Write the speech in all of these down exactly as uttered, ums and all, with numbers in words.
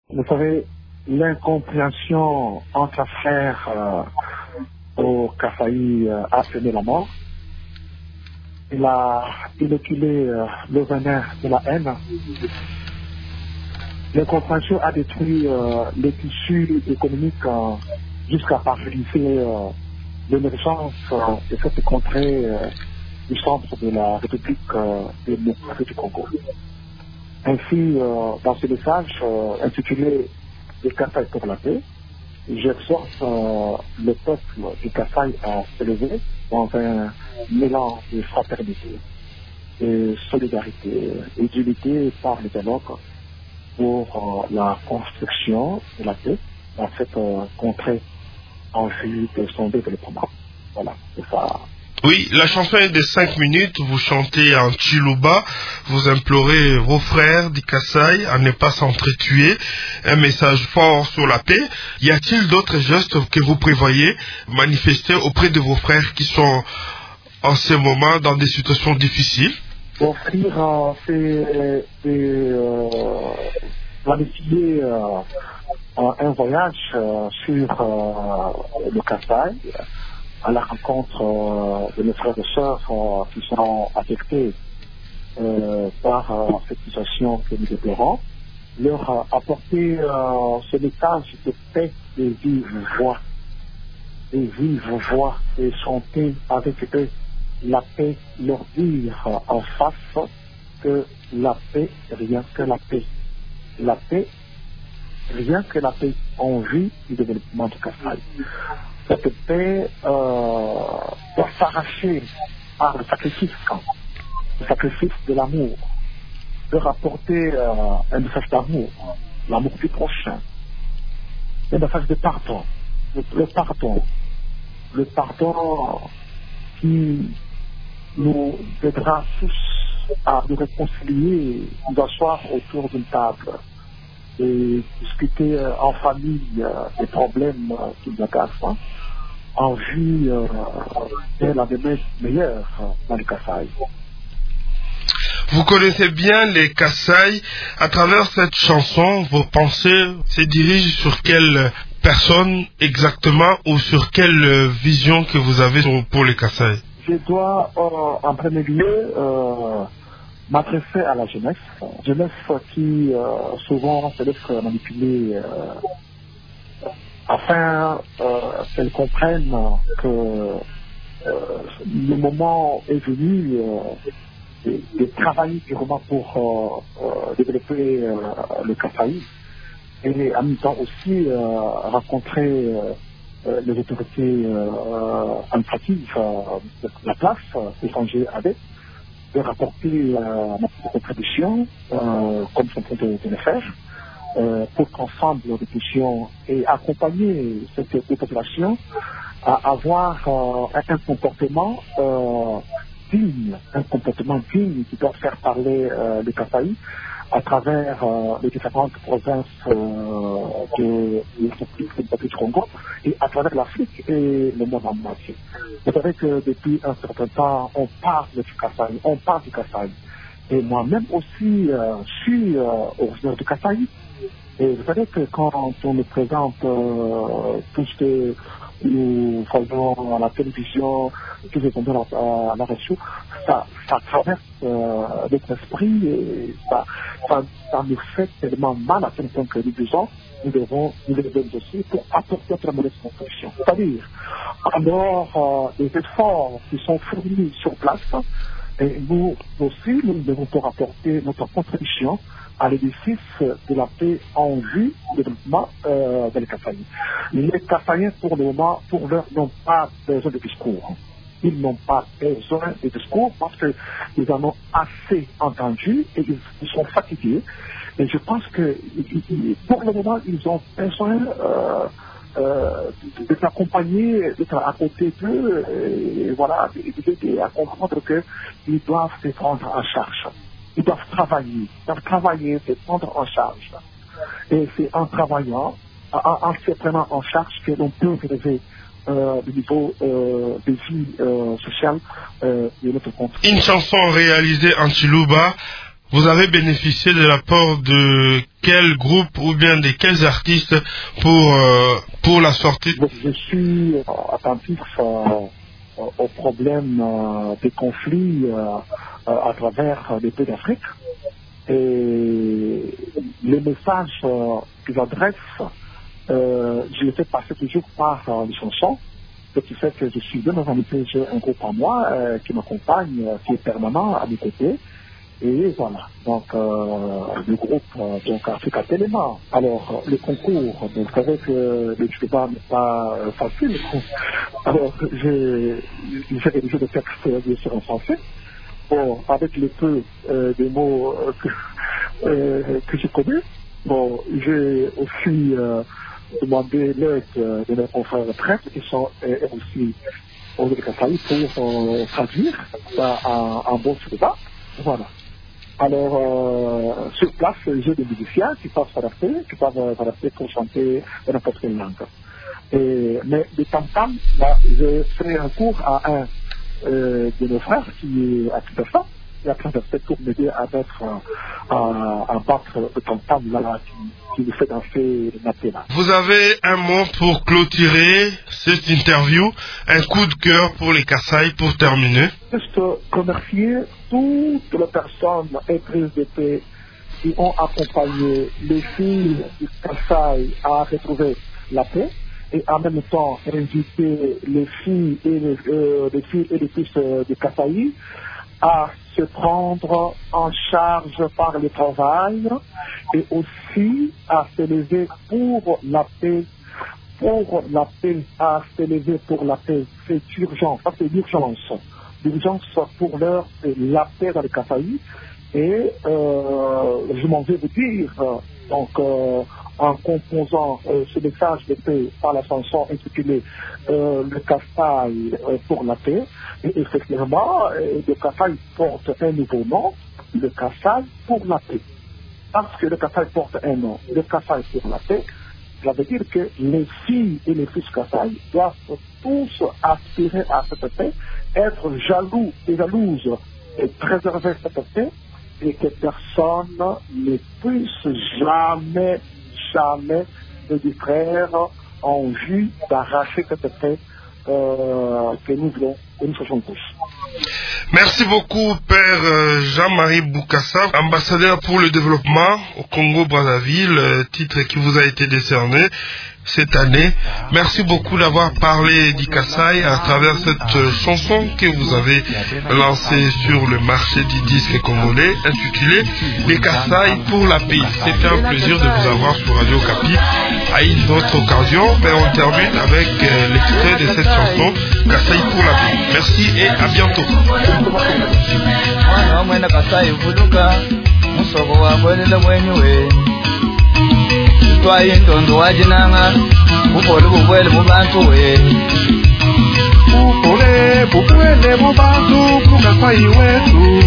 Vous savez, l'incompréhension entre frères euh, au Kasaï euh, a semé la mort. Il a inoculé euh, le venin de la haine. L'incompréhension a détruit euh, les tissus économiques euh, jusqu'à paralyser euh, l'émergence euh, de cette contrée euh, du centre de la République euh, démocratique du Congo. Ainsi, euh, dans ce message euh, intitulé « Le Kasaï pour la paix », j'exhorte euh, le peuple du Kasaï à se lever dans un mélange de fraternité, de solidarité et d'unité par le dialogue pour euh, la construction de la paix dans cette euh, contrée en vue de son développement. Voilà, c'est ça. Oui, la chanson est de cinq minutes, vous chantez en Chiluba, vous implorez vos frères du Kasaï à ne pas s'entretuer, un message fort sur la paix. Y a-t-il d'autres gestes que vous prévoyez manifester auprès de vos frères qui sont en ce moment dans des situations difficiles? Offrir, euh, c'est euh, planifier euh, un voyage euh, sur euh, le Kasaï, à la rencontre euh, de mes frères et sœurs euh, qui sont affectés euh, par euh, cette situation que nous déplorons, leur euh, apporter euh, ce message de paix et vive voix, et vive voix, et chanter avec eux la paix, leur dire euh, en face que la paix, rien que la paix, la paix, rien que la paix en vue du développement du Kasaï. Cette paix euh, doit s'arracher par le sacrifice, le sacrifice de l'amour, de rapporter euh, un message d'amour, l'amour du prochain, un message de pardon, le, le pardon, le pardon qui nous aidera tous à nous réconcilier, nous asseoir autour d'une table et discuter euh, en famille euh, des problèmes euh, qui nous agacent, en vue euh, de la demain meilleure euh, dans le Kasaï. Vous connaissez bien les Kasaï. À travers cette chanson, vos pensées se dirigent sur quelle personne exactement ou sur quelle vision que vous avez pour les Kasaï? Je dois euh, en premier lieu euh, m'adresser à la jeunesse, jeunesse qui euh, souvent se laisse manipuler euh, afin euh, qu'elles comprennent que euh, le moment est venu euh, de, de travailler durement pour euh, euh, développer euh, le Kasaï et en même temps aussi euh, rencontrer euh, euh, les autorités euh, administratives euh, de la place, euh, échanger avec, de rapporter euh, notre contribution euh, comme sont en train de, de le faire. Euh, pour qu'ensemble nous puissions et accompagner cette, cette population à avoir euh, un comportement euh, digne, un comportement digne qui doit faire parler euh, le Kasaï à travers euh, les différentes provinces euh, de la République du Congo et à travers l'Afrique et le monde entier. Vous savez que depuis un certain temps, on parle du Kasaï, on parle du Kasaï. Et moi-même aussi, euh, je suis euh, originaire du Kasaï. Et vous savez que quand on me présente euh, tout ce que nous faisons à la télévision, tout ce qu'on donne à, à la radio, ça, ça traverse euh, notre esprit et ça, ça, ça nous fait tellement mal à tel point que nous disons, nous devons nous lever aussi pour apporter notre mauvaise contribution. C'est-à-dire, alors euh, les efforts qui sont fournis sur place, et nous aussi, nous devons pour apporter notre contribution à l'édifice de la paix en vue du développement euh, de l'Kasaï. Les Kasaïens, pour le moment, pour l'heure, n'ont pas besoin de discours. Ils n'ont pas besoin de discours parce qu'ils en ont assez entendu et ils, ils sont fatigués. Et je pense que pour le moment, ils ont besoin euh, euh, de s'accompagner, d'être à côté d'eux, et voilà, d'aider à comprendre qu'ils doivent se prendre en charge. Ils doivent travailler, ils doivent travailler, se prendre en charge. Et c'est en travaillant, en, en se prenant en charge que l'on peut relever euh, le niveau euh, de vie euh, sociale euh, de notre compte. Une chanson réalisée en Chiluba Vous avez bénéficié de l'apport de quel groupe ou bien de quels artistes pour, euh, pour la sortie? Je suis attentif euh, aux problèmes euh, des conflits euh, à travers les pays d'Afrique. Et les messages euh, que j'adresse, euh, je les fais passer toujours par euh, les chansons. Ce qui fait que je suis bien organisé, j'ai un groupe à moi euh, qui m'accompagne, euh, qui est permanent à mes côtés. Et voilà, donc euh, le groupe euh, donc Africa Téléma. Alors le concours, vous savez que le débat n'est pas euh, facile. Alors j'ai j'ai rédigé des textes bien sûr en français. Bon, avec le peu euh, des mots euh, que, euh, que je connais. Bon, j'ai aussi euh, demandé l'aide euh, de mes confrères retraites qui sont euh, aussi au Kasaï pour euh, traduire ça en, en bon débat. Voilà. Alors, euh, sur place, j'ai des musiciens qui peuvent s'adapter, qui peuvent s'adapter pour chanter dans n'importe quelle langue. Et, mais les tam-tams, là, j'ai fait un cours à un euh, de nos frères qui est à Kinshasa, et après j'ai fait pour m'aider à mettre, à, à battre le tam-tam là, qui, qui nous fait danser le matin là. Vous avez un mot pour clôturer cette interview, un coup de cœur pour les Kasaï pour terminer? Juste remercier toutes les personnes éprise de paix qui ont accompagné les filles du Kasaï à retrouver la paix et en même temps inviter les filles et les, euh, les filles et les fils euh, du Kasaï à se prendre en charge par le travail et aussi à se lever pour la paix, pour la paix, à se lever pour la paix. C'est urgent, ça c'est l'urgence. L'urgence pour l'heure, c'est la paix dans le Kasaï. Et euh, je m'en vais vous dire, donc euh, en composant euh, ce message de paix par la chanson intitulée euh, Le Kasaï euh, pour la paix, et effectivement, euh, le Kasaï porte un nouveau nom, le Kasaï pour la paix. Parce que le Kasaï porte un nom, le Kasaï pour la paix, ça veut dire que les filles et les fils Kasaï doivent tous aspirer à cette paix, être jaloux et jalouses et préserver cette paix, et que personne ne puisse jamais, jamais se distraire en vue d'arracher cette paix euh, que nous voulons, que nous faisons tous. Merci beaucoup, Père Jean-Marie Boukassa, ambassadeur pour le développement au Congo-Brazzaville, titre qui vous a été décerné cette année. Merci beaucoup d'avoir parlé du Kasaï à travers cette chanson que vous avez lancée sur le marché du disque congolais, intitulée Les Kasaï pour la paix. C'était un plaisir de vous avoir sur Radio Kapi. À une autre occasion, mais on termine avec euh, l'extrait de cette chanson, Kasaï pour la paix. Merci et à bientôt. Twayendondo wajinanga ubole bubwele mu bantu we ubole bubwele mu bantu kukasayi wetu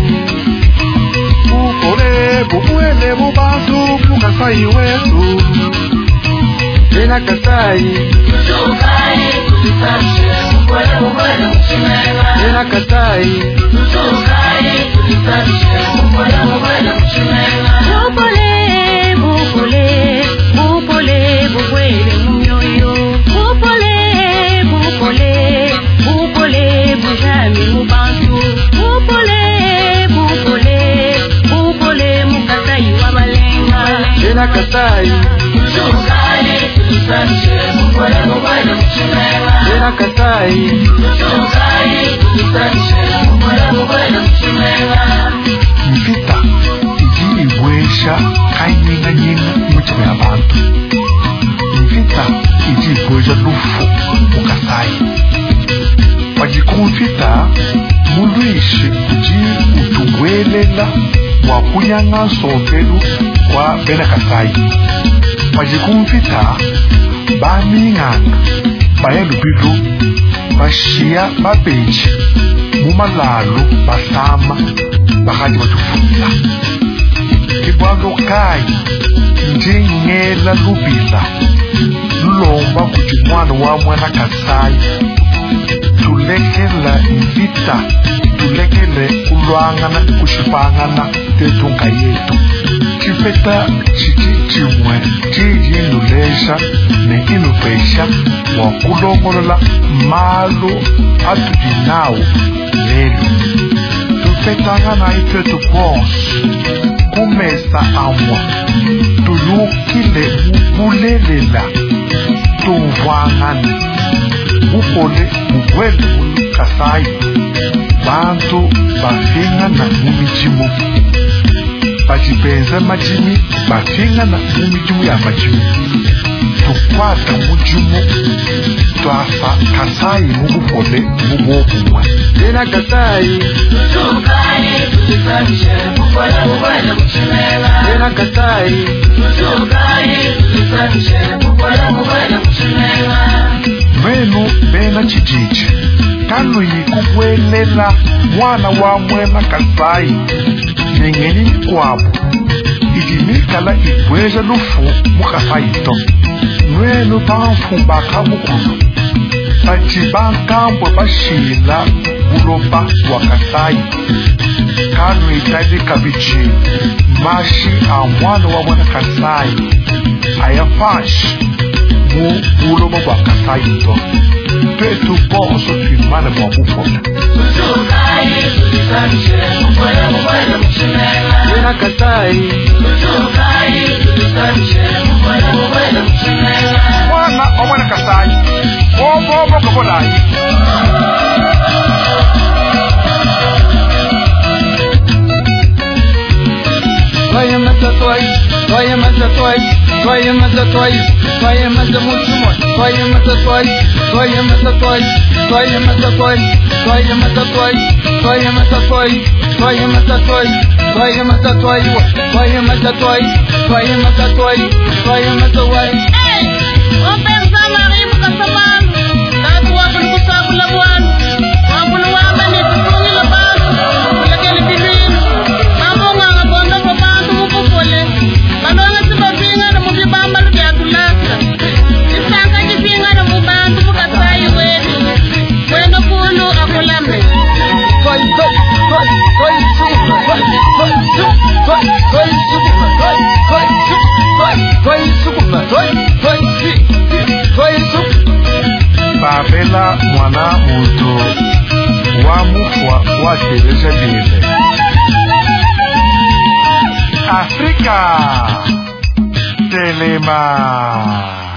ubole bubwele mu bantu kukasayi wetu tena Kasayi tukai tulisashe ubole bubwele mchimela tena Kasayi tukai tulisashe ubole bubwele mchimela ubole bubule bubule bubwele mumyoyo bubule bubule bubule bujami mubantu bubule bubule bubule mukasayi wabalenga tena Kasayi tukai tulisashe ubole bubwele mchimela tena Kasayi tukai tulisashe ubole bubwele mchimela mfita iji ibwesha kanyinga nyinga muchime abantu mfita iji ibwesha lufu mukasayi wajikumfita muluishi uji utungwelela wakunyanga nsokelu kwa bena Kasayi wajikumfita baminganga bayalubilu bashiya babeji mumalalo basama bakati batufunda kibwalukayi njengela lubila lulomba kuti mwana wa mwana Kasayi tulekela mvita tulekele kulwangana kushipangana tetunga yetu chipeta chichichimwe chiyinulexa ne inupesha wakulongolola malu atujinawu lelu tupetangana ifetu bonso kumesa amwa tuyukile mukulelela tuvwangana mukole mugwele ulukasayi bantu bafingana mumijimu bachipenza majimi bafingana mumijimu ya majimi tukwata mujimu twafa kasayi mugukole mugobumwa Dena kasayi tutukayi tulisanishe mukole mugwele muchimela Dena kasayi tutukayi tulisanishe mukole mugwele muchimela Mwenu bena chijiji tanu yikubwelela mwana wa mwena kasayi nengeni kwabo idimikala ibweza lufu mukasayito mwenu banfumbaka mukulu bachibankambwe bashila buloba wa kasayi kanu itadika bichi mashi a mwana wa mwena kasayi ayafashi mu buloba wa kasayito twetu bonso twimane mwa bufona tutukayi tulisanishe mukole mugwele muchimela Dena kasayi tutukayi tulisanishe mukole mugwele muchimela mwana wa mwena kasayi obobo kabolayi Vaya masa toy, vaya masa toy, vaya masa toy, vaya masa muchumo, vaya masa toy, vaya masa toy, vaya masa toy, vaya masa toy, vaya masa toy, vaya masa toy, vaya masa toy, vaya masa toy, vaya masa toy, vaya masa toy. Hey, open sama ribu kasaban, tatu wapun kusabu labuan, wapun wama ni kusungi laban, kulakeli pilin, mambo nga bonda papan tu mukupole, balonga sibabinga na mubibamba lubiatulasa, isaka jibinga na mubantu mukasayi wedu, wendo kulu akulame. Koi koi koi koi suku koi koi suku koi koi suku koi koi suku koi koi suku koi koi si koi suku. babela mwana muto wa mufwa wa tereja bile Afrika Telema